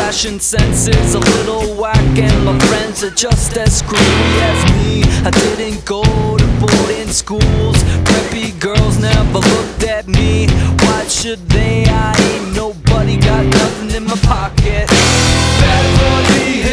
fashion sense is a little whack, and my friends are just as screwy as me. I didn't go to boarding schools, preppy girls never looked at me. Why should they? I ain't nobody, got nothing in my pocket. Bad boy behavior.